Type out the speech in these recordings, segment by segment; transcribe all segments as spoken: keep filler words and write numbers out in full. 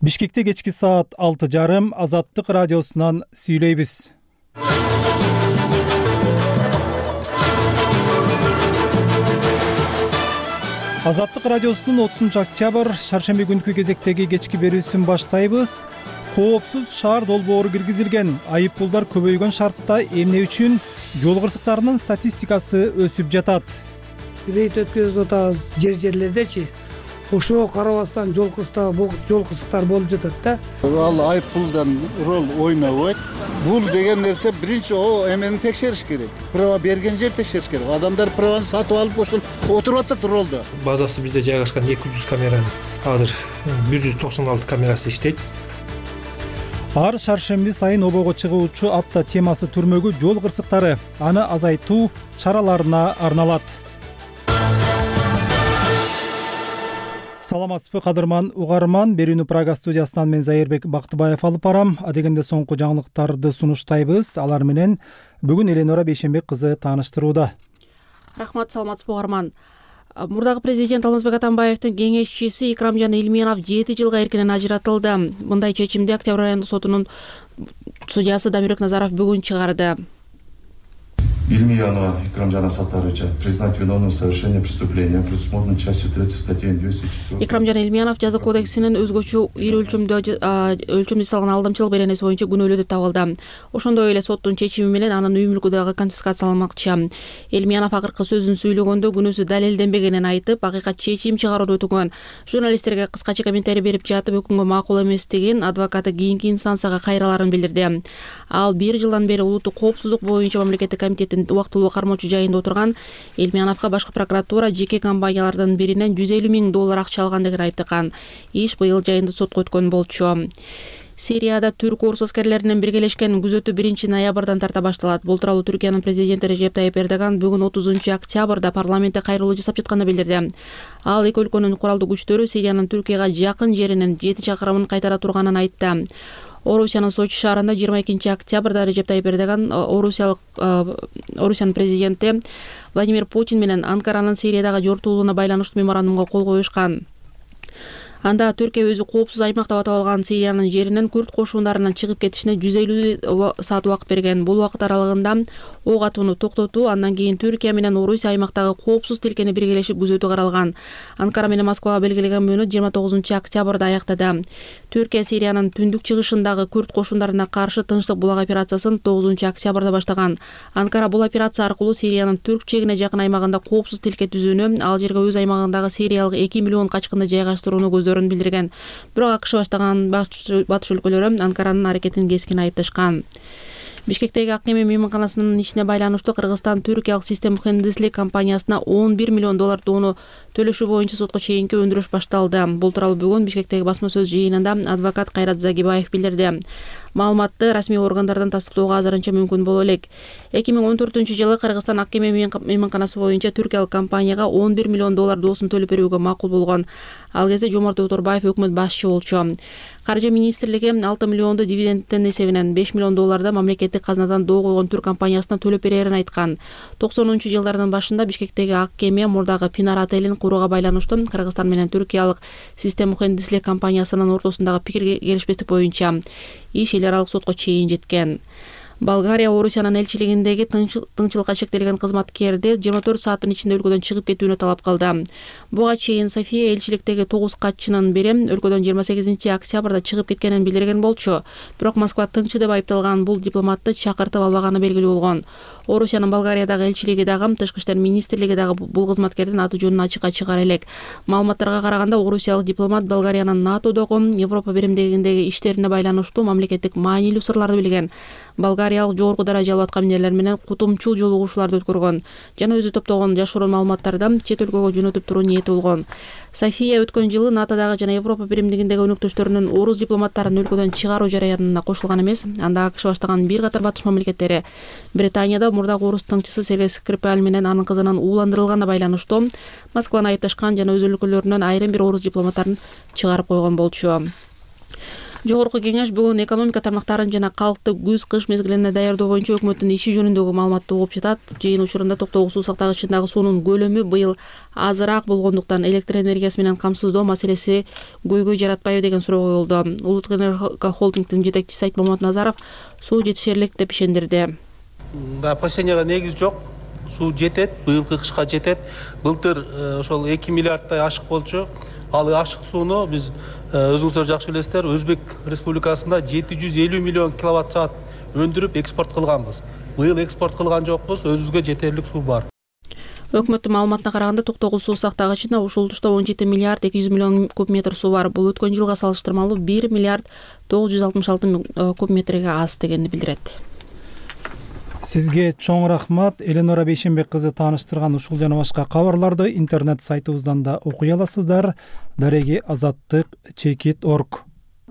Бишкекте кечки саат алты жарым Азаттык радиосунан сүйлөйбүз. Азаттык радиосунун отузунчу октябрь шаршемби күнкү кезектеги кечки берүүсүн баштайбыз. Коопсуз шаар долбоору киргизилген. Айып пулдар көбөйгөн шартта эмне үчүн жол кырсыктарынын статистикасы өсүп жатат? Рейд өткөзүп атабыз жер жерлердечи. Ошого карабастан жол кырсыктар жол кырсыктар болуп жатат да. Ал айып пулдан роль ойнобойт. Бул деген нерсе биринчи о эмени текшериш керек. Права берген жер текшериш керек. Адамдар праваны сатып алып ошол отуруп атат ролдо. Базасы бизде жайгашкан эки жүз камеранын азыр бир жүз токсон алты камерасы иштейт. Ар шаршемби сайын обого чыгуучу апта темасы түрмөгү жол кырсыктары, аны азайтуу чараларына арналат. Саламатсызбы кадырман угарман, берүүнү Прага студиясынан мен Зайырбек Бактыбаев алып барам. Адегенде соңку жаңылыктарды сунуштайбыз. Алар менен бүгүн Эленора Бейшенбек кызы тааныштырууда. Рахмат, саламатсызбы угарман. Мурдагы президент Алмазбек Атамбаевдин кеңешчиси Икрамжан Илменов жети жылга эркинен ажыратылды. Мындай чечимди Октябрь айындык сотунун судьясы Дамирбек Назаров бүгүн чыгарды. Ильмиянова Икрамжана Саттаровича признать виновным в совершении преступления, предусмотренной частью третьей статьи двести четыре. Икрамжан Илменов жаза кодексинин өзгөчө ири өлчөмдө өлчөм жасалган алдамчылык беренеси боюнча күнөөлүү деп табылды. Ошондой эле соттун чечими менен анын үй мүлкү дагы конфискацияланмакчы. Илменов акыркы сөзүн сүйлөгөндө күнөөсү далилденбегенин айтып, акыйкат чечим чыгарууну өтүнгөн. Журналисттерге кыскача комментарий берип жатып, өкүмгө макул эместигин, адвокаты кийинки инстанцияга кайраларын билдирди. Ал бир жылдан бери улуттук коопсуздук боюнча мамлекеттик комитеттин убактылуу кармоочу жайында отурган Элмеановго башкы прокуратура жеке компаниялардан биринен жүз элүү миң доллар акча алган деген айыптаган. Иш быйыл жайында сотко өткөн болчу. Сирияда түрк орус аскерлеринен биргелешкен күзөтүү биринчи ноябрдан тарта башталат. Бул тууралуу Түркиянын президенти Режеп Тайып Эрдоган бүгүн отузунчу октябрда парламентте кайрылуу жасап жатканын билдирди. Ал эки өлкөнүн куралдуу күчтөрү Сириянын Түркияга жакын жеринен жети чакырымын кайтара турганын айтты. Орусиянын Сочи шаарында жыйырма экинчи октябрда Режеп Тайып Эрдоган Орусиялык Орусиянын президенти Владимир Путин менен Анкаранын Сириядагы жортуулууна байланыштуу меморандумга кол коюшкан. Анда Түркия өзү коопсуз аймак деп аталган Сириянын жеринен күрд кошундарынын чыгып кетишине жүз элүү саат убакыт берген. Бул убакыт аралыгында ок атууну токтотуу, андан кийин Түркия менен Орусия аймактагы коопсуз тилкени биргелешип күзөтүү каралган. Анкара менен Москвага белгилеген мөөнөт жыйырма тогузунчу октябрда аяктады. Түркия Сириянын түндүк чыгышындагы күрд кошундарына каршы тынчтык булак операциясын тогузунчу октябрда баштаган. Анкара бул операция аркылуу Сириянын түрк чегине жакын аймагында коопсуз тилке түзүүнү, ал жерге өз аймагындагы сириялык эки миллион качкынды жайгаштырууну көздөрүн билдирген. Бирок АКШ баштаган батыш өлкөлөрү Анкаранын аракетин кескин айыпташкан. Бишкектеги Ак Кеме мейманканасынын ишине байланыштуу Кыргызстан Түркиялык систем мухендислик компаниясына он бир миллион доллар доону төлөшүү боюнча сотко чейинки өндүрүш башталды. Бул тууралуу бүгүн Бишкектеги басма сөз жыйынында адвокат Кайрат Загибаев билдирди. Маалыматты расмий органдардан тастыктоого азырынча мүмкүн боло элек. эки миң он төртүнчү жылы Кыргызстан Ак Кеме мейманканасы боюнча түркиялык компанияга он бир миллион доллар доосын төлөп берүүгө макул болгон. Ал кезде Жомарт Оторбаев өкмөт башчы болчу. Каржы министрлиги алты миллионду дивидендтен эсебинен беш миллион долларды мамлекеттик казнадан доо койгон түрк компаниясына төлөп берерин айткан. токсонунчу жылдардын башында Бишкектеги Ак Кеме мурдагы Пинар отелин курууга байланыштуу Кыргызстан менен Түркиялык систем мухендислик компаниясынын ортосундагы пикир келишпестик боюнча иш эл аралык сотко чейин жеткен. Болгария Орусиянын элчилигиндеги тыңчылыкка чектелген кызматкерди жыйырма төрт сааттын ичинде өлкөдөн чыгып кетүүнү талап кылды. Буга чейин София элчиликтеги тогуз катчынын бири өлкөдөн жыйырма сегизинчи октябрда чыгып кеткенин билдирген болчу. Бирок Москва тыңчы деп айыпталган бул дипломатты чакыртып албаганы белгилүү болгон. Орусиянын Болгариядагы элчилиги дагы, Тышкы иштер министрлиги дагы бул кызматкердин аты жөнүн ачыкка чыгара элек. Маалыматтарга караганда Орусиялык дипломат Болгариянын НАТОдогу Европа биримдигиндеги иштерине байланыштуу мамлекеттик маанилүү сырларды билген. Болгариялык жогорку даражалуу аткаминерлер менен кутумчул жолугушууларды өткөргөн жана өзү топтогон жашыруун маалыматтарда чет өлкөгө жөнөтүп туруу ниети болгон. София өткөн жылы НАТОдагы жана Европа биримдигиндеги өнөктөштөрүнүн орус дипломаттарын өлкөдөн чыгаруу жараянына кошулган эмес. Анда АКШ баштаган бир катар батыш мамлекеттери Британияда мурдагы орус тыңчысы Сергей Скрипаль менен анын кызынын ууландырылганына байланыштуу Москваны айыпташкан жана өз өлкөлөрүнөн айрым бир орус дипломаттарын чыгарып койгон болчу. Жогорку кеңеш бүгүн экономика тармактарын жана калкты күз кыш мезгилине даярдоо боюнча өкмөттүн иши жөнүндөгү маалыматты угуп жатат. Жыйын учурунда токтогул суу сактагычындагы суунун көлөмү быйыл азыраак болгондуктан электр энергиясы менен камсыздоо маселеси көйгөй жаратпайбы деген суроо коюлду. Улуттук энерго холдингдин жетекчиси Айтмамат Назаров суу жетишерлик деп ишендирди. Да, опасенияга негиз жок. Суу жетет, быйылкы кышка жетет. Былтыр ошол эки миллиардтай ашык болчу. Ал ашык сууну биз өзүңүздөр жакшы билесиздер, Өзбек Республикасында жети жүз элүү миллион киловатт саат өндүрүп экспорт кылганбыз. Быйыл экспорт кылган жокпуз, өзүбүзгө жетерлик суу бар. Өкмөттүн маалыматына караганда токтогул суу сактагычында ушултушта он жети миллиард эки жүз миллион куб метр суу бар. Бул өткөн жылга салыштырмалуу бир миллиард тогуз жүз алтымыш алты куб метрге аз дегенди билдирет. Сизге чоң рахмат. Эленора Бейшенбек кызы тааныштырган ушул жана башка кабарларды интернет сайтыбыздан да окуй аласыздар. Дареги азаттык чекит точка орг.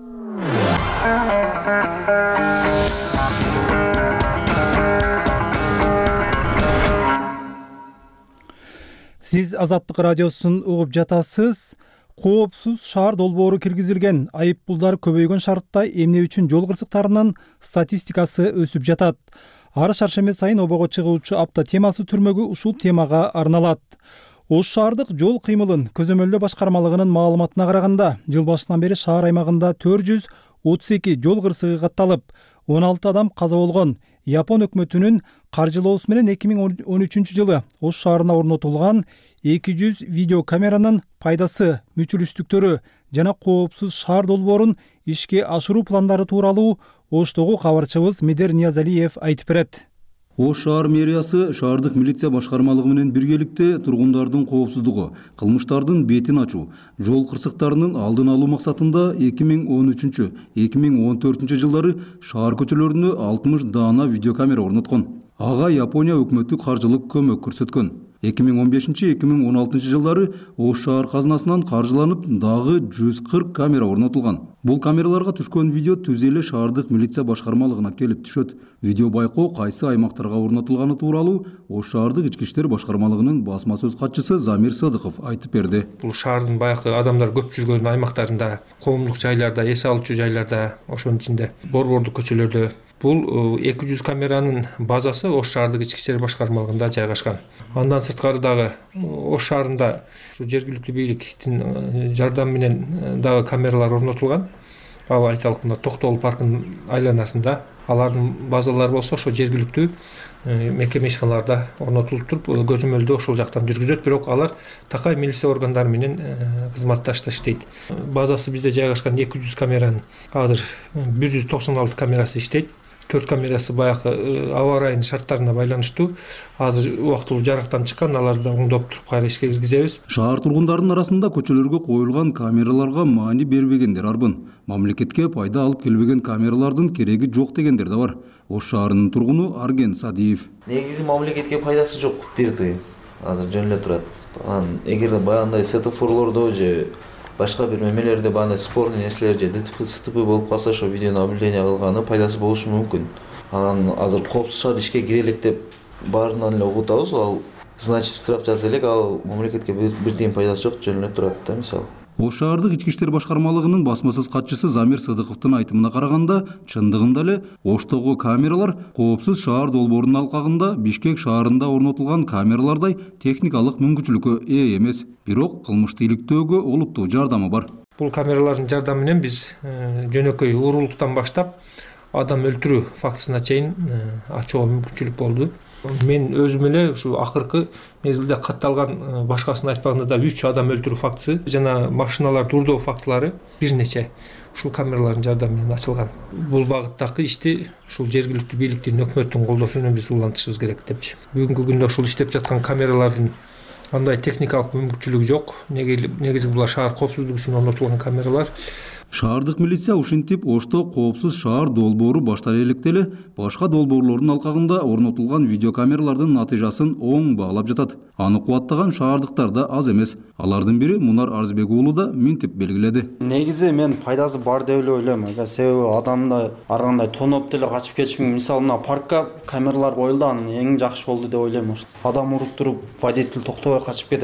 Сиз Азаттык радиосун угуп жатасыз. Коопсуз шаар долбоору киргизилген, айыппулдар көбөйгөн шартта эмне үчүн жол кырсыктарынын статистикасы өсүп жатат. Ар шаршемби сайын обого чыгуучу апта темасы түрмөгү ушул темага арналат. Ош шаардык жол кыймылын көзөмөлдөө башкармалыгынын маалыматына караганда, жыл башынан бери шаар аймагында төрт жүз отуз эки жол кырсыгы катталып, он алты адам каза болгон. Япон өкмөтүнүн каржылоосу менен эки миң он үчүнчү жылы Ош шаарына орнотулган эки жүз видеокамеранын пайдасы, мүчүлүштүктөрү жана коопсуз шаар долбоорун ишке ашыруу пландары тууралуу Оштогу кабарчыбыз Медер Ниязалиев айтып берет. Ош шаар мэриясы шаардык милиция башкармалыгы менен биргеликте тургундардын коопсуздугу, кылмыштардын бетин ачуу, жол кырсыктарынын алдын алуу максатында эки миң он үчүнчү — эки миң он төртүнчү жылдары шаар көчөлөрүнө алтымыш даана видеокамера орноткон. Ага Япония өкмөтү каржылык көмөк көрсөткөн. эки миң он бешинчи — эки миң он алтынчы жылдары Ош шаар казынасынан каржыланып дагы жүз кырк камера орнотулган. Бул камераларга түшкөн видео түз эле шаардык милиция башкармалыгына келип түшөт. Видео байкоо кайсы аймактарга орнотулганы тууралуу Ош шаардык ички иштер башкармалыгынын басма сөз катчысы Замир Садыков айтып берди. Бул шаардын баягы адамдар көп жүргөн аймактарында, коомдук жайларда, эс алуучу жайларда, ошонун ичинде борбордук көчөлөрдө. Бул эки жүз камеранын базасы Ош шаардык ички иштер башкармалыгында жайгашкан. Андан сырткары дагы Ош шаарында жергиликтүү бийликтин жардамы менен дагы камералар орнотулган. Ал айталык мына Токтогул паркынын айланасында. Алардын базалары болсо ошо жергиликтүү мекеме ишканаларда орнотулуп туруп, көзөмөлдөө ошол жактан жүргүзөт, бирок алар такай милиция органдары менен кызматташта иштейт. Базасы бизде жайгашкан эки жүз камеранын азыр бир жүз токсон алты камерасы иштейт. төрт камерасы баягы аба ырайынын шарттарына байланыштуу азыр убактылуу жарыктан чыккан, аларды оңдоп туруп кайра ишке киргизебиз. Шаар тургундарынын арасында көчөлөргө коюлган камераларга маани бербегендер арбын. Мамлекетке пайда алып келбеген камералардын кереги жок дегендер да бар. Ош шаарынын тургуну Арген Садиев. Негизи мамлекетке пайдасы жок, бирди. Азыр жөн эле турат. Анан эгерде баягындай светофорлордо же башка бир мемелерде бааны спорный нерселер же ДТП СТП болуп калса, ошо видеонаблюдение кылганы пайдасы болушу мүмкүн. Анан азыр коопсуз шаар ишке кире элек деп баарынан эле угутабыз. Ал значит штраф жаза элек, ал мамлекетке бир тиын пайдасы жок, жөн эле турат да мисалы. Ош шаардык ички иштер башкармалыгынын басма сөз катчысы Замир Садыковдун айтымына караганда, чындыгында эле Оштогу камералар коопсуз шаар долбоорунун алкагында Бишкек шаарында орнотулган камералардай техникалык мүмкүнчүлүккө ээ эмес, бирок кылмышты иликтөөгө олуттуу жардамы бар. Бул камералардын жардамы менен биз жөнөкөй уурулуктан баштап адам өлтүрүү фактысына чейин ачууга мүмкүнчүлүк болду. Мен өзүм эле ушу акыркы мезгилде катталган, башкасын айтпаганда да үч адам өлтүрүү фактысы жана машиналар дурдоо фактылары бир нече ушул камералардын жардамы менен ачылган. Бул багыттагы ишти ушул жергиликтүү бийликтин, өкмөттүн колдоосу менен биз улантышыбыз керек депчи. Бүгүнкү күндө ушул иштеп жаткан камералардын андай техникалык мүмкүнчүлүгү жок. Негизи булар шаар коопсуздугу үчүн орнотулган камералар. Шаардык милиция ушинтип Ошто коопсуз шаар долбоору баштала электе эле башка долбоорлордун алкагында орнотулган видеокамералардын натыйжасын оң баалап жатат. Аны кубаттаган шаардыктар да аз эмес. Алардын бири Мунар Арзбек уулу да минтип белгиледи. Негизи мен пайдасы бар деп эле ойлойм. Себеби адамды ар кандай тоноп деле качып кетиши мүмкүн. Мисалы мына паркка камералар коюлду, анын эң жакшы болду деп ойлойм. Адам уруп туруп водитель токтобой качып кетет.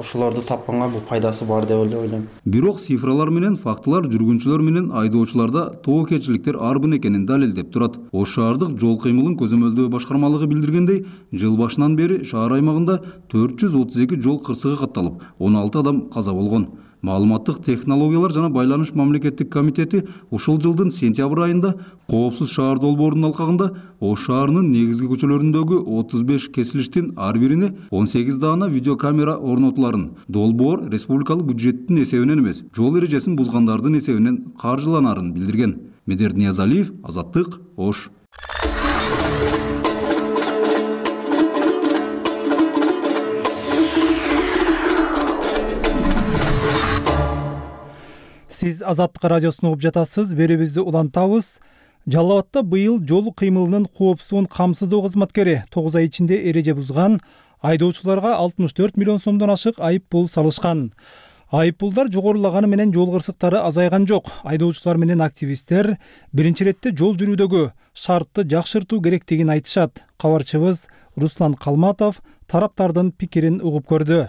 ошолорду тапканга бул пайдасы бар деп эле ойлойм. Бирок цифралар менен фактылар жүргүнчүлөр менен айдоочуларда тобокелчиликтер арбын экенин далилдеп турат. Ош шаардык жол кыймылын көзөмөлдөө башкармалыгы билдиргендей, жыл башынан бери шаар аймагында төрт жүз отуз эки жол кырсыгы катталып, он алты адам каза болгон. Маалыматтык технологиялар жана байланыш мамлекеттик комитети ушул жылдын сентябрь айында коопсуз шаар долбоорунун алкагында Ош шаарынын негизги көчөлөрүндөгү отуз беш кесилиштин ар бирине он сегиз даана видеокамера орнотуларын, долбоор республикалык бюджеттин эсебинен эмес, жол эрежесин бузгандардын эсебинен каржыланарын билдирген. Медер Ниязалиев, Азаттык, Ош. Сиз Азаттык радиосун угуп жатасыз. Берүүбүздү улантабыз. Жалал Абадта быйыл жол кыймылынын коопсуздугун камсыздоо кызматкери тогуз ай ичинде эреже бузган айдоочуларга алтымыш төрт миллион сомдон ашык айып пул салышкан. Айып пулдар жогорулаганы менен жол кырсыктары азайган жок. Айдоочулар менен активисттер биринчи иретте жол жүрүүдөгү шартты жакшыртуу керектигин айтышат. Кабарчыбыз Руслан Калматов тараптардын пикирин угуп көрдү.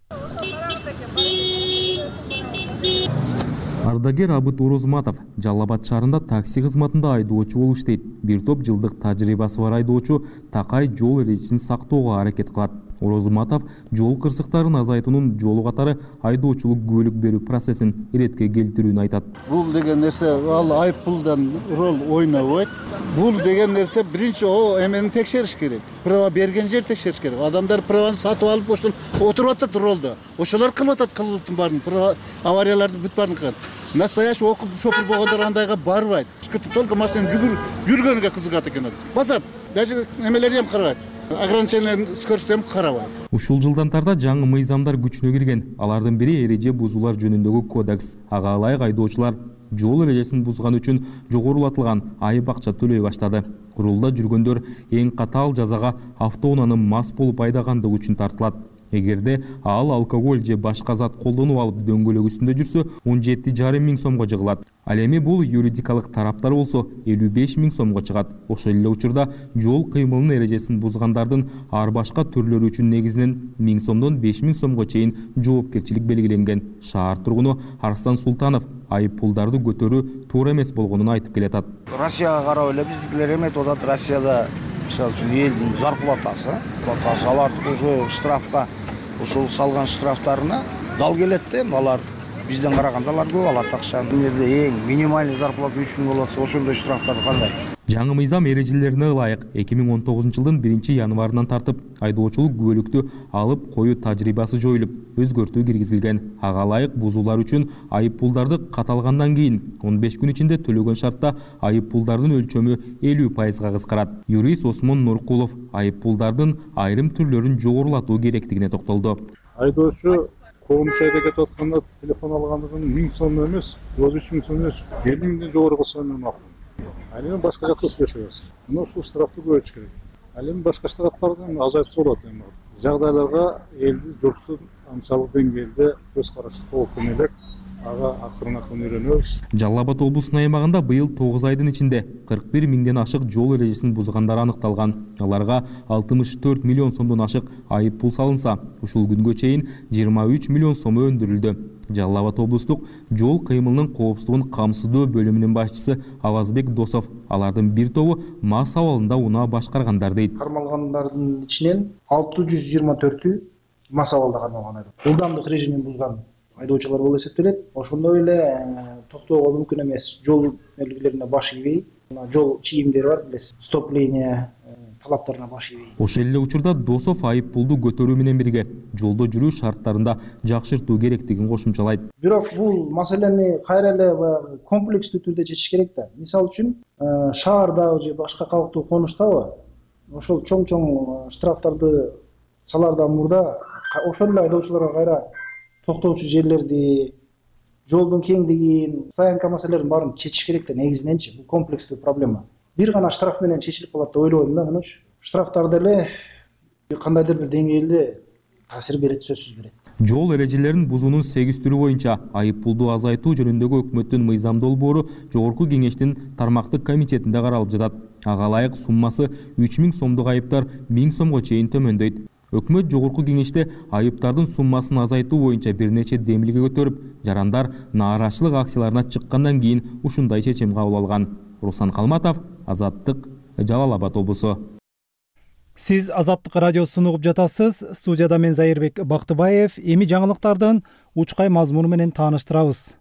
Ардагер Абыт Орозматов Жалал Абад шаарында такси кызматында айдоочу болуп иштейт. Бир топ жылдык тажрыйбасы бар айдоочу такай жол эрежесин сактоого аракет кылат. Орозматов жол кырсыктарын азайтуунун жолу катары айдоочулук күбөлүк берүү процессин иретке келтирүүнү айтат. Бул деген нерсе ал айып пулдан рол ойнобойт. Бул деген нерсе биринчи о эмени текшериш керек. Права берген жер текшериш керек. Адамдар праваны сатып алып ошол отуруп атат ролдо. Ошолор кылып атат кылыктын баарын, права аварияларды бүт баарын кылат. Настоящий окуп шофер болгондор андайга барбайт. Только машина жүргөнгө кызыгат экен. Басат. Даже эмелерди эм карабайт. Ограниченияларын скоросту эм карабайт. Ушул жылдантарда жаңы мыйзамдар күчүнө кирген. Алардын бири эреже бузуулар жөнүндөгү кодекс. Ага ылайык айдоочулар жол эрежесин бузган үчүн жогорулатылган айып акча төлөй баштады. Рулда жүргөндөр эң катаал жазага автоунааны мас болуп айдагандыгы үчүн тартылат. Эгерде ал алкоголь же башка зат колдонуп алып дөңгөлөк үстүндө жүрсө он жети жарым миң сомго жыгылат. Ал эми бул юридикалык тараптар болсо элүү беш миң сомго чыгат. Ошол эле учурда жол кыймылынын эрежесин бузгандардын ар башка түрлөрү үчүн негизинен миң сомдон беш миң сомго чейин жоопкерчилик белгиленген. Шаар тургуну Арстан Султанов айып пулдарды көтөрүү туура эмес болгонун айтып келатат. Россияга карап эле биздикилер эметип атат. Россияда мисалы үчүн элдин зарплатасы, алардыкы уже штрафка ушул салган штрафтарына дал келет да, алар бизден караганда алар көп алат акчаны. Бул жерде эң минимальный зарплата үч миң болот, ошондой штрафтарды кандай? Жаңы мыйзам эрежелерине ылайык эки миң он тогузунчу жылдын биринчи январынан тартып айдоочулук күбөлүктү алып коюу тажрыйбасы жоюлуп, өзгөртүү киргизилген. Ага ылайык бузуулар үчүн айып пулдарды каталгандан кийин он беш күн ичинде төлөгөн шартта айып пулдардын өлчөмү элүү пайызга кыскарат. Юрист Осмон Нуркулов айып пулдардын айрым түрлөрүн жогорулатуу керектигине токтолду. Айдоочу коомчу аракет атканда телефон алгандыгын миң сом эмес, үч миң сом эмес, элүү миңден жогору кылса мен макул. Ал эми башка жакта сүйлөшөбүз. Мына ушул штрафты көбөйтүш керек. Ал эми башка штрафтарды азайтса болот эми. Жагдайларга элди журттун анчалык деңгээлде көз карашы толук элек ага акырын акырын үйрөнөбүз. Жалал Абад облусунун аймагында быйыл тогуз айдын ичинде кырк бир миңден ашык жол эрежесин бузгандар аныкталган. Аларга алтымыш төрт миллион сомдон ашык айып пул салынса, ушул күнгө чейин жыйырма үч миллион сом өндүрүлдү. Жалал Абад облустук жол кыймылынын коопсуздугун камсыздоо бөлүмүнүн башчысы Авазбек Досов алардын бир тобу мас абалында унаа башкаргандар дейт. Кармалгандардын ичинен алты жүз жыйырма төртү мас абалда кармалган айдоочу. Ылдамдык режимин бузган айдоочулар болуп эсептелет. Ошондой эле токтоого мүмкүн эмес жол белгилерине баш ийбей, жол чийимдери бар билесиз, стопление талаптарына баш ийбей. Ошол эле учурда Досов айып пулду көтөрүү менен бирге жолдо жүрүү шарттарында жакшыртуу керектигин кошумчалайт. Бирок бул маселени кайра эле комплекстүү түрдө чечиш керек да. Мисалы үчүн шаардагы же башка калктуу конуштабы ошол чоң-чоң штрафтарды салардан мурда ошол эле айдоочуларга кайра токтоочу жерлерди, жолдун кеңдигин, стоянка маселелерин баарын чечиш керек да негизиненчи. Бул комплекстүү проблема. Бир гана штраф менен чечилип калат деп ойлобойм да. Мынуч штрафтарды эле кандайдыр бир деңгээлде таасир берет, сөзсүз берет. Жол эрежелерин бузуунун сегиз түрү боюнча айып пулду азайтуу жөнүндөгү өкмөттүн мыйзам долбоору Жогорку Кеңештин тармактык комитетинде каралып жатат. Ага ылайык суммасы үч миң сомдук айыптар миң сомго чейин төмөндөйт. Өкмөт жогорку кеңеште айыптардын суммасын азайтуу боюнча бир нече демилге көтөрүп, жарандар нааразычылык акцияларына чыккандан кийин ушундай чечим кабыл алган. Руслан Калматов, Азаттык, Жалал Абад облусу. Сиз Азаттык радиосун угуп жатасыз. Студияда мен Зайырбек Бактыбаев. Эми жаңылыктардын учкай мазмуну менен тааныштырабыз.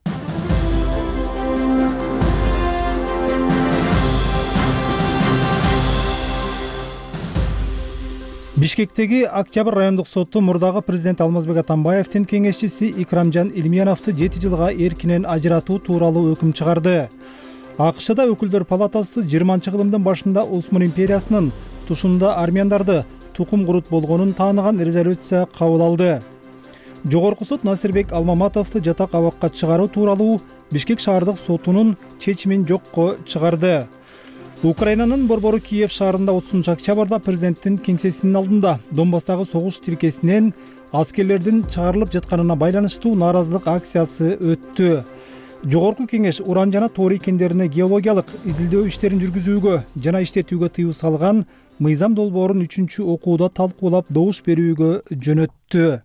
Бишкектеги Октябрь райондук соту мурдагы президент Алмазбек Атамбаевдин кеңешчиси Икрамжан Илмияновду жети жылга эркинен ажыратуу тууралуу өкүм чыгарды. АКШда өкүлдөр палатасы жыйырманчы кылымдын башында Осман империясынын тушунда армяндарды тукум курут болгонун тааныган резолюция кабыл алды. Жогорку сот Насирбек Алмаматовду жатак абакка чыгаруу тууралуу Бишкек шаардык сотунун чечимин жокко чыгарды. Украинанын борбору Киев шаарында отузунчу октябрда президенттин кеңсесинин алдында Донбасстагы согуш тилкесинен аскерлердин чыгарылып жатканына байланыштуу нааразылык акциясы өттү. Жогорку кеңеш уран жана тоорий кендерине геологиялык изилдөө иштерин жүргүзүүгө жана иштетүүгө тыюу салган мыйзам долбоорун үчүнчү окууда талкуулап добуш берүүгө жөнөттү.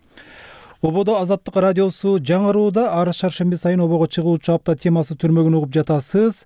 Ободо Азаттык радиосу жаңырууда ар шаршемби сайын обого чыгуучу апта темасы түрмөгүн угуп жатасыз.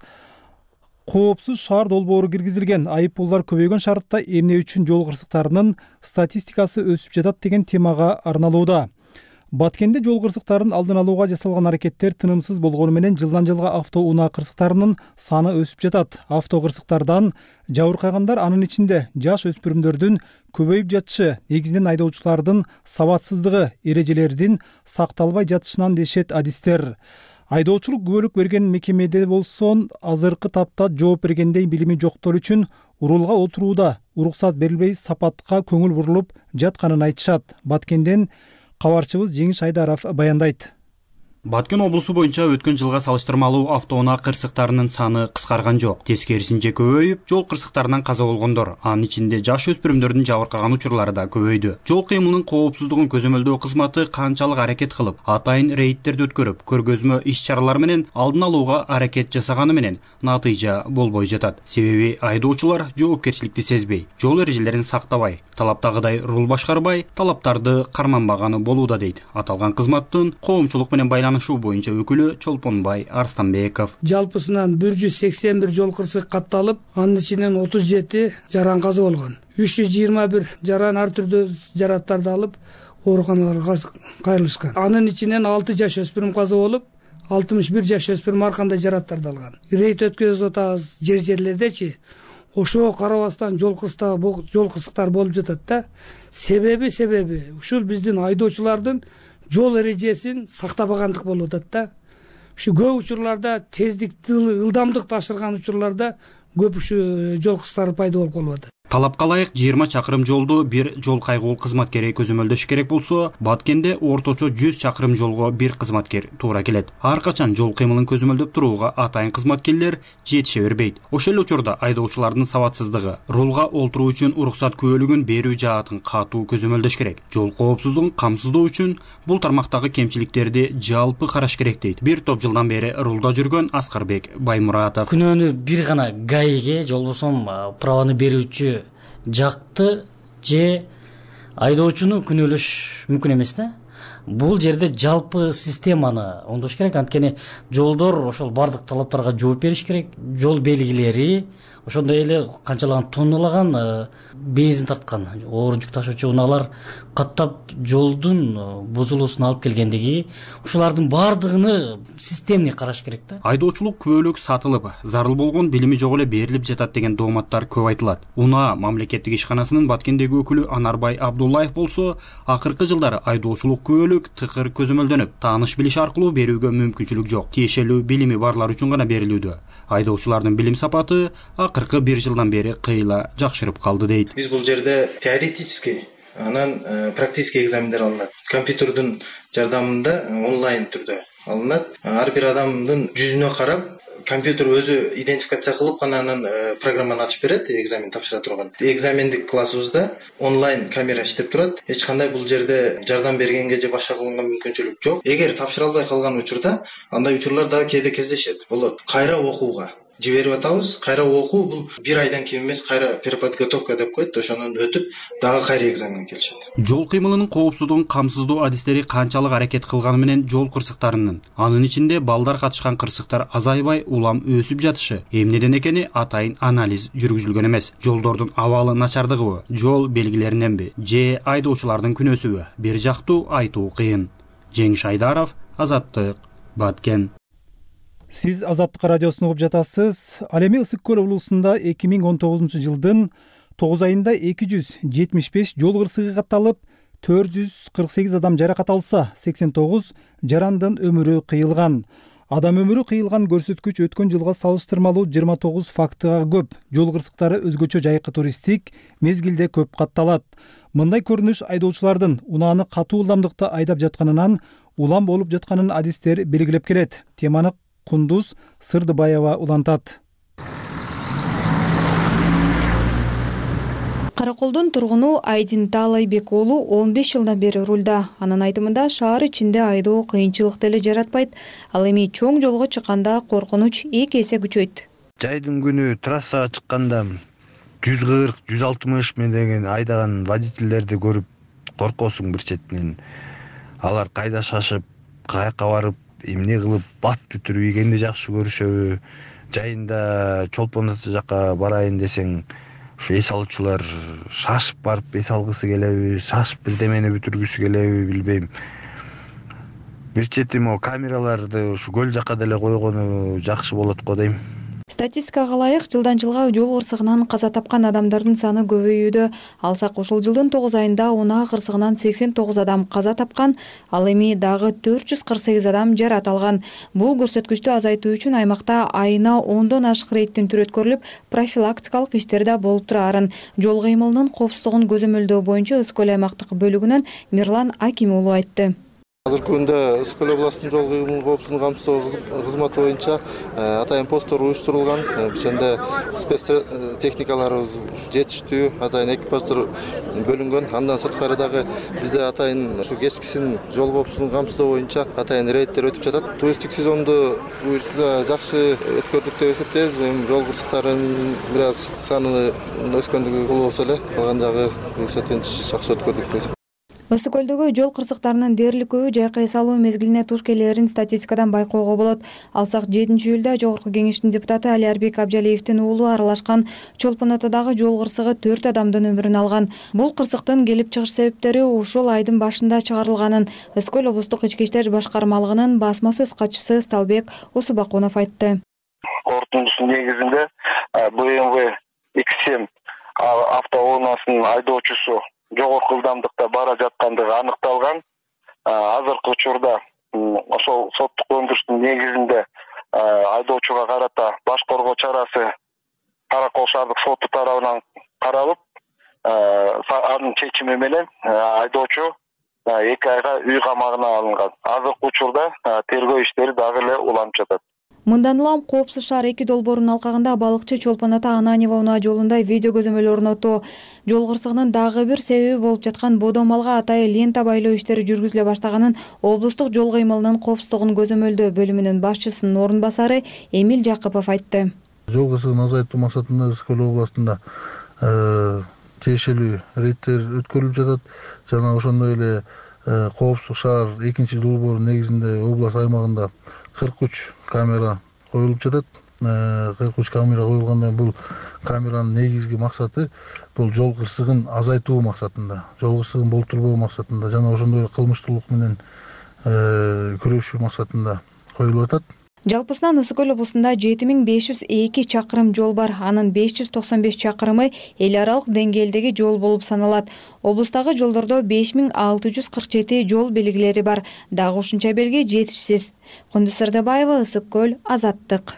Коопсуз шаар долбоору киргизилген, айыппулдар көбөйгөн шартта эмне үчүн жол кырсыктарынын статистикасы өсүп жатат деген темага арналууда. Баткенде жол кырсыктарын алдын алууга жасалган аракеттер тынымсыз болгону менен жылдан жылга автоунаа кырсыктарынын саны өсүп жатат. Авто кырсыктардан жабыркагандар, анын ичинде жаш өспүрүмдөрдүн көбөйүп жатышы, негизинен айдоочулардын сабатсыздыгы, эрежелердин сакталбай жатышынан дешет адистер. Айдоочулук күбөлүк берген мекемеде болсо азыркы тапта жооп бергендей билими жоктор үчүн урулга отурууда уруксат берилбей сапатка көңүл бурулуп жатканын айтышат. Баткенден кабарчыбыз Жеңиш Айдаров баяндайт. Баткен облусу боюнча өткөн жылга салыштырмалуу автоунаа кырсыктарынын саны кыскарган жок. Тескерисинче көбөйүп, жол кырсыктарынан каза болгондор, анын ичинде жаш өспүрүмдөрдүн жабыркаган учурлары да көбөйдү. Жол кыймылынын коопсуздугун көзөмөлдөө кызматы канчалык аракет кылып, атайын рейдтерди өткөрүп, көргөзмө иш-чаралар менен алдын алууга аракет жасаганы менен натыйжа болбой жатат. Себеби айдоочулар жоопкерчиликти сезбей, жол эрежелерин сактабай, талаптагыдай рул башкарбай, талаптарды карманбаганы болууда дейт. Аталган кызматтын коомчулук менен байланыш шу боюнча өкүлү Чолпонбай Арстанбеков. Жалпысынан бир жүз сексен бир жол кырсык катталып, анын ичинен отуз жети жаран каза болгон. үч жүз жыйырма бир жаран ар түрдүү жараттарды алып ооруканаларга кайрылышкан. Анын ичинен алты жаш өспүрүм каза болуп, алтымыш бир жаш өспүрүм ар кандай жараттарды алган. Рейд өткөзүп атабыз жер жерлердечи. Ошого карабастан жол кырсыктар жол кырсыктар болуп жатат да. Себеби себеби ушул биздин айдоочулардын жол эрежесин сактабагандык болуп атат да. Ушу көп учурларда тездикти, ылдамдыкты ашырган учурларда көп ушу жол кырсыктары пайда болуп калып атат. Талапка ылайык жыйырма чакырым жолду бир жол кайгуул кызматкери көзөмөлдөш керек болсо, Баткенде орточо жүз чакырым жолго бир кызматкер туура келет. Ар качан жол кыймылын көзөмөлдөп турууга атайын кызматкерлер жетише бербейт. Ошол эле учурда айдоочулардын сабатсыздыгы, рулга олтуруу үчүн уруксат күбөлүгүн берүү жаатын катуу көзөмөлдөш керек. Жол коопсуздугун камсыздоо үчүн бул тармактагы кемчиликтерди жалпы караш керек дейт. Бир топ жылдан бери рулда жүргөн Аскарбек Баймуратов. Күнөөнү бир гана гаиге, жолбосом праваны берүүчү жакты же айдоочуну күнөөлөш мүмкүн эмес да. Бул жерде жалпы системаны оңдош керек, анткени жолдор ошол бардык талаптарга жооп бериш керек. Жол белгилери ошондой эле канчалаган тонналаган безин тарткан оор жүк ташуучу унаалар каттап жолдун бузулуусуна алып келгендиги, ушулардын бардыгыны системный караш керек да. Айдоочулук күбөлүк сатылып, зарыл болгон билими жок эле берилип жатат деген дооматтар көп айтылат. Унаа мамлекеттик ишканасынын Баткендеги өкүлү Анарбай Абдуллаев болсо, акыркы жылдары айдоочулук күбөлүк тыкыр көзөмөлдөнүп, тааныш билиш аркылуу берүүгө мүмкүнчүлүк жок. Тиешелүү билими барлар үчүн гана берилүүдө. Айдоочулардын билим сапаты акыркы бир жылдан бери кыйла жакшырып калды дейт. Биз бул жерде теоретический, анан практический экзамендер алынат. Компьютердин жардамында онлайн түрдө алынат. Ар бир адамдын жүзүнө карап, компьютер өзү идентификация кылып, анан программаны ачып берет, экзамен тапшыра турган. Экзамендик классыбызда онлайн камера иштеп турат. Эч кандай бул жерде жардам бергенге же башка кылганга мүмкүнчүлүк жок. Эгер тапшыра албай калган учурда, андай учурлар дагы кээде кездешет. Болот. Кайра окууга жиберип атабыз. Кайра окуу бул бир айдан кийин эмес, кайра переподготовка деп коет. Ошонун өтүп, дагы кайра экзамен келишет. Жол кыймылынын коопсуздугун камсыздоо адистери канчалык аракет кылганы менен жол кырсыктарынын, анын ичинде балдар катышкан кырсыктар азайбай, улам өсүп жатышы эмнеден экени атайын анализ жүргүзүлгөн эмес. Жолдордун абалы начардыгыбы, жол белгилериненби же айдоочулардын күнөөсүбү бир жактуу айтуу кыйын. Жеңиш Айдаров, Азаттык, Баткен. Сиз Азаттык радиосун угуп жатасыз. Ал эми Ысык көл облусунда эки миң он тогузунчу жылдын тогуз айында эки жүз жетимиш беш жол кырсыгы катталып, төрт жүз кырк сегиз адам жаракат алса, сексен тогуз жарандын өмүрү кыйылган. Адам өмүрү кыйылган көрсөткүч өткөн жылга салыштырмалуу жыйырма тогуз фактыга көп. Жол кырсыктары өзгөчө жайкы туристтик мезгилде көп катталат. Мындай көрүнүш айдоочулардын унааны катуу ылдамдыкта айдап жатканынан улам болуп жатканын адистер белгилеп келет. Теманы Кундуз Сырдыбаева улантат. Караколдун тургуну Айдин Таалайбек уулу он беш жылдан бери рулда. Анын айтымында шаар ичинде айдоо кыйынчылык деле жаратпайт. Ал эми чоң жолго чыкканда коркунуч эки эсе күчөйт. Жайдын күнү трассага чыкканда жүз кырк жүз алтымыш менен айдаган водительдерди көрүп коркосуң бир четинен. Алар кайда шашып, каяка барып, эмне кылып бат бүтүрүп ийгенди жакшы көрүшөбү. Жайында Чолпон ата жака барайын десең, ушу эс алуучулар шашып барып эс алгысы келеби, шашып бирдемени бүтүргүсү келеби билбейм. Бир чети могу камераларды ушу көл жака деле койгону жакшы болот го дейм. Статистикага ылайык, жылдан жылга жол кырсыгынан каза тапкан адамдардын саны көбөйүүдө. Алсак, ушул жылдын тогуз айында унаа кырсыгынан сексен тогуз адам каза тапкан, ал эми дагы төрт жүз кырк сегиз адам жаракат алган. Бул көрсөткүчтү азайтуу үчүн аймакта айына ондон ашык рейдтин түрү өткөрүлүп, профилактикалык иштер да болуп турарын жол кыймылынын коопсуздугун көзөмөлдөө боюнча Ысык көл аймактык бөлүгүнөн Мирлан Аким уулу айтты. Азыркы күндө Ысык көл областынын жол кыймылын коопсуздугун камсыздоо кызматы боюнча атайын посттор уюштурулган. Ошондо спец техникаларыбыз жетиштүү, атайын экипаждар бөлүнгөн. Андан сырткары дагы бизде атайын ушу кечкисин жол коопсуздугун камсыздоо боюнча атайын рейдтер өтүп жатат. Туристтик сезонду буюрса жакшы өткөрдүк деп эсептейбиз. Эми жол кырсыктарынын бир аз саны өскөндүгү болбосо эле, калган жагы буюрса тынч жакшы өткөрдүк деп. Ысык көлдөгү жол кырсыктарынын дээрлик көбү жайкы эс алуу мезгилине туш келерин статистикадан байкоого болот. Алсак, жетинчи июлда Жогорку Кеңештин депутаты Алиарбек Абжалиевдин уулу аралашкан Чолпон атадагы жол кырсыгы төрт адамдын өмүрүн алган. Бул кырсыктын келип чыгыш себептери ушул айдын башында чыгарылганын Ысык көл облустук ички иштер башкармалыгынын басма сөз катчысы Сталбек Усубакунов айтты. Корутундусунун негизинде бэ эм вэ икс семь автоунаасынын айдоочусу жогорку ылдамдыкта бара жаткандыгы аныкталган. Азыркы учурда ошол соттук өндүрүштүн негизинде айдоочуга карата баш коргоо чарасы Каракол шаардык соту тарабынан каралып, анын чечими менен айдоочу эки айга үй камагына алынган. Азыркы учурда тергөө иштери дагы эле уланып жатат. Мындан улам коопсуз шаар эки долбоорунун алкагында балыкчы Чолпон ата Ананьева унаа жолунда видео көзөмөл орнотуу. Жол кырсыгынын дагы бир себеби болуп жаткан бодомалга атайын лента байлоо иштери жүргүзүлө баштаганын облустук жол кыймылынын коопсуздугун көзөмөлдөө бөлүмүнүн башчысынын орун басары Эмил Жакыпов айтты. Жол кырсыгын азайтуу максатында Ысык көл областында тиешелүү рейдтер өткөрүлүп жатат. Жана ошондой эле коопсуздук шаар экинчи долбоорунун негизинде область аймагында кырк үч камера коюлуп жатат. кырк үч камера коюлгандан бул камеранын негизги максаты бул жол кырсыгын азайтуу максатында, жол кырсыгын болтурбоо максатында жана ошондой эле кылмыштуулук менен күрөшүү максатында коюлуп атат. Жалпысынан Ысык көл облусунда жети миң беш жүз эки чакырым жол бар. Анын беш жүз токсон беш чакырымы эл аралык деңгээлдеги жол болуп саналат. Облустагы жолдордо беш миң алты жүз кырк жети жол белгилери бар. Дагы ушунча белги жетишсиз. Кундуз Сырдыбаева, Ысык көл, Азаттык.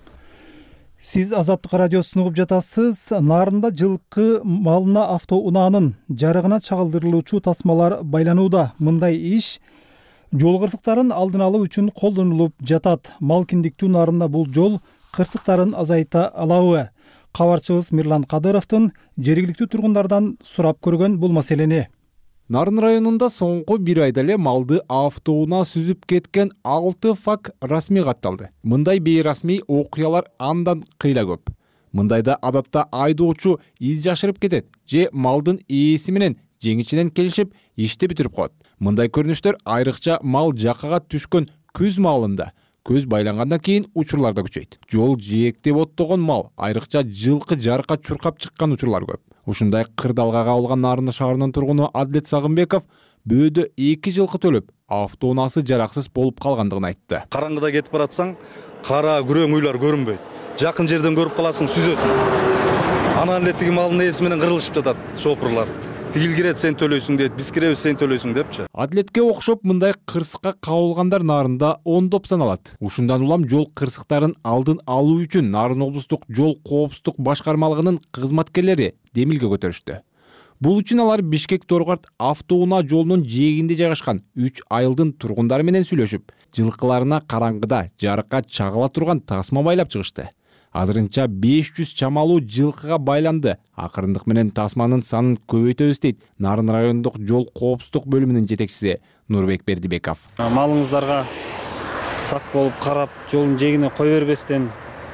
Сиз Азаттык радиосун угуп жатасыз. Нарында жылкы малына автоунаанын жарыгына чагылдырылуучу тасмалар байланууда. Мындай иш жол кырсыктарын алдын алуу үчүн колдонулуп жатат. Мал киндиктүү нарында бул жол кырсыктарын азайта алабы? Кабарчыбыз Мирлан Кадыровдун жергиликтүү тургундардан сурап көргөн бул маселени. Нарын районунда соңку бир айда эле малды автоунаа сүзүп кеткен алты факт расмий катталды. Мындай бейрасмий окуялар андан кыйла көп. Мындайда адатта айдоочу из жашырып кетет же малдын ээси менен жеңичинен келишип ишти бүтүрүп коет. Мындай көрүнүштөр айрыкча мал жакага түшкөн күз маалында көз байлангандан кийин учурларда күчөйт. Жол жээктеп оттогон мал, айрыкча жылкы жарка чуркап чыккан учурлар көп. Ушундай кырдалга кабылган Нарын шаарынын тургуну Адлет Сагынбеков бөөдө эки жылкы төлөп, автоунаасы жараксыз болуп калгандыгын айтты. Караңгыда кетип баратсаң, кара күрөң уйлар көрүнбөйт. Жакын жерден көрүп каласың, сүзөсүң. Анан эле тиги малдын ээси менен кырылышып жатат шопурлар. Тигил кирет, сен төлөйсүң дейт, биз киребиз, сен төлөйсүң депчи. Адлетке окшоп мындай кырсыкка кабылгандар Нарында ондоп саналат. Ушундан улам жол кырсыктарын алдын алуу үчүн Нарын облустук жол коопсуздук башкармалыгынын кызматкерлери демилге көтөрүштү. Бул үчүн алар Бишкек Торгарт автоунаа жолунун жээгинде жайгашкан үч айылдын тургундары менен сүйлөшүп, жылкыларына караңгыда жарыкка чагыла турган тасма байлап чыгышты. Азырынча беш жүз чамалуу жылкыга байланды. Акырындык менен тасманын санын көбөйтөбүз дейт Нарын райондук жол коопсуздук бөлүмүнүн жетекчиси Нурбек Бердибеков. Малыңыздарга сак болуп карап, жолдун жээгине кое бербестен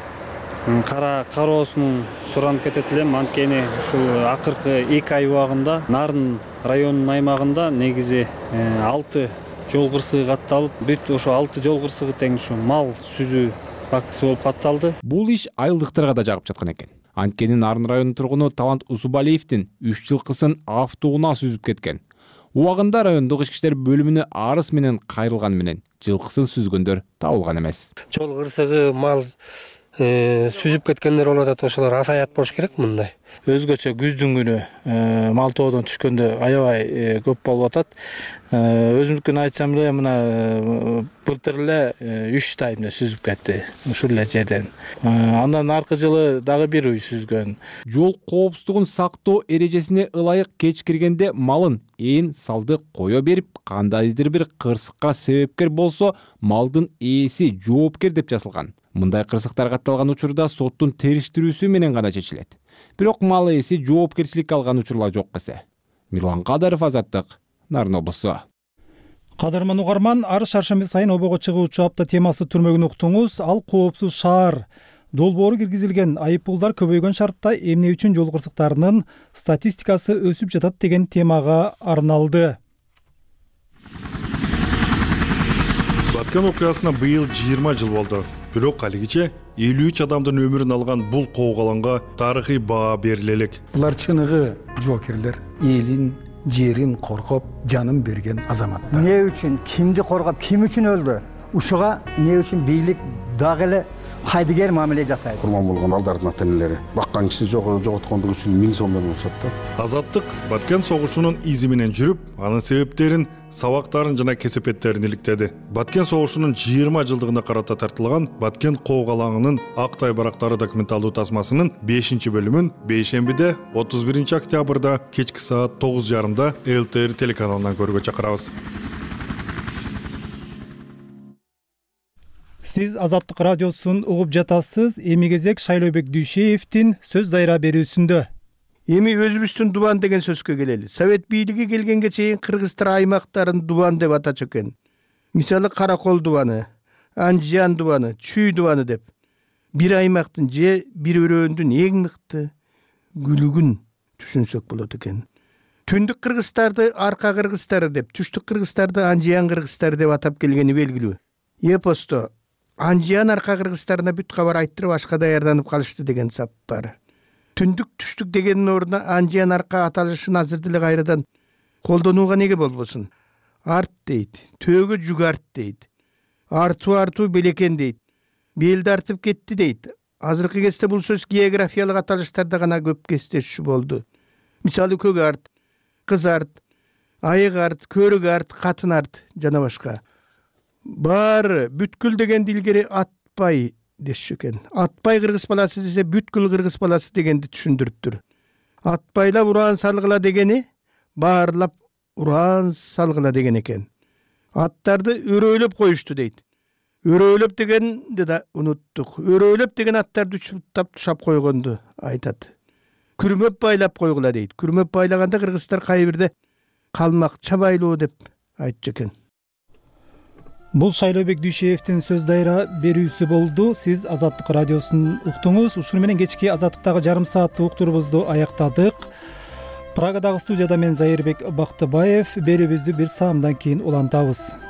кара кароосун суранып кетет элем. Анткени ушул акыркы эки ай убагында Нарын районунун аймагында негизи алты жол кырсыгы катталып, бүт ошо алты жол кырсыгы тең ушу мал сүзүү фактысы болуп катталды. Бул иш айылдыктарга да жагып жаткан экен. Анткени Нарын районунун тургуну Талант Усубалиевдин үч жылкысын автоунаа сүзүп кеткен. Убагында райондук ички иштер бөлүмүнө арыз менен кайрылган менен жылкысын сүзгөндөр табылган эмес. Жол кырсыгы мал сүзүп кеткендер болуп атат, ошолор азаят болуш керек мындай. Өзгөчө күздүн күнү мал тоодон түшкөндө аябай көп болуп атат. Өзүмдүкүн айтсам эле, мына былтыр эле үч тайымда сүзүп кетти ушул эле жерден. Андан аркы жылы дагы бир уй сүзгөн. Жол коопсуздугун сактоо эрежесине ылайык кечкиргенде малын ээн салды кое берип, кандайдыр бир кырсыкка себепкер болсо, малдын ээси жоопкер деп жазылган. Мындай кырсыктар катталган учурда соттун териштирүүсү менен гана чечилет. Бирок мал ээси жоопкерчиликке алган учурлар жок эсе. Мирлан Кадаров, Азаттык, Нарын облусу. Кадырман угарман, ар шаршемби сайын обого чыгуучу апта темасы түрмөгүн уктуңуз. Ал коопсуз шаар долбоору киргизилген, айыппулдар көбөйгөн шартта эмне үчүн жол кырсыктарынын статистикасы өсүп жатат деген темага арналды. Баткен окуясына быйыл жыйырма жыл болду. Бирок алигиче элүү үч адамдын өмүрүн алган бул коогаланга тарыхый баа бериле элек. Булар чыныгы жоокерлер, элин, жерин коргоп, жанын берген азаматтар. Эмне үчүн, кимди коргоп, ким үчүн өлдү? Ушуга эмне үчүн бийлик дагы эле кайдыгер мамиле жасайт? Курман болгон алдардын ата-энелери баккан киши жоготкондук үчүн миң сомдон болушат да. Азаттык Баткен согушунун изи менен жүрүп, анын себептерин, сабактарын жана кесепеттерин иликтеди. Баткен согушунун жыйырма жылдыгына карата тартылган Баткен коогалаңынын Актай барактары документалдуу тасмасынын бешинчи бөлүмүн бейшембиде отуз биринчи октябрда кечки саат тогуз жарымда эл тэ эр телеканалынан көрүүгө чакырабыз. Сиз Азаттык радиосун угуп жатасыз. Эми кезек Шайлообек Дүйшеевдин сөз дайра берүүсүндө. Эми өзүбүздүн Дубан деген сөзгө келели. Совет бийлиги келгенге чейин кыргыздар аймактарын Дубан деп атачу экен. Мисалы Каракол Дубаны, Анжан Дубаны, Чүй Дубаны деп. Бир аймактын же бир өрөөндүн эң мыкты күлүгүн түшүнсөк болот экен. Түндүк кыргыздарды арка кыргыздары деп, түштүк кыргыздарды Анжан кыргыздары деп атап келгени белгилүү. Эпосто Анжан арка кыргыздарына бүт кабар айттырып ашка даярданып калышты деген сап бар. Түндүк түштүк дегенин ордуна Анжан арка аталышын азыр деле кайрадан колдонууга неге болбосун? Арт дейт, төөгө жүк арт дейт. Артуу артуу белекен дейт. Белди артып кетти дейт. Азыркы кезде бул сөз географиялык аталыштарда гана көп кездешүү болду. Мисалы көк арт, кыз арт, айык арт, көрүк арт, катын арт жана башка. Баары бүткүл дегенди илгери атпай дешчү экен. Атпай кыргыз баласы десе бүткүл кыргыз баласы дегенди түшүндүрүптүр. Атпайлап ураан салгыла дегени баарлап ураан салгыла деген экен. Аттарды өрөөлөп коюшту дейт. Өрөөлөп дегенди да унуттук. Өрөөлөп деген аттарды учуптап тушап койгонду айтат. Күрмөп байлап койгула дейт. Күрмөп байлаганда кыргыздар кайбирде калмак чабайлуу деп айтчу экен. Бул Шайлообек Дүйшеевдин сөз дайра берүүсү болду. Сиз Азаттык радиосун уктуңуз. Ушуну менен кечки Азаттыктагы жарым сааттык уктурубузду аяктадык. Прагадагы студияда мен Зайырбек Бактыбаев. Берүүбүздү бир саамдан кийин улантабыз.